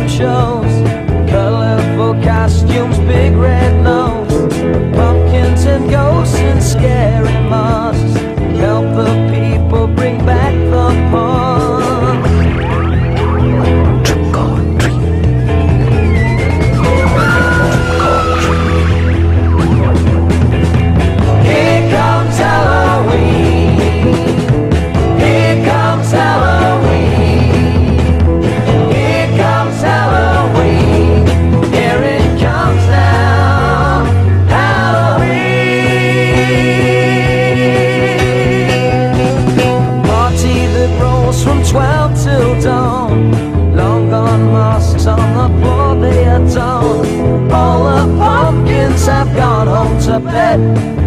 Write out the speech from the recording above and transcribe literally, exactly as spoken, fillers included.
costume shows, colorful costumes, big red nose, pumpkins and ghosts and scary masks. Help the people bring back the fun. Trick or treat. Here comes Halloween. Here comes Halloween. Here comes Halloween. Here it comes now. Halloween. Party that rolls from twelve till dawn. Long gone masks on the floor they adorn. All the pumpkins have gone home to bed.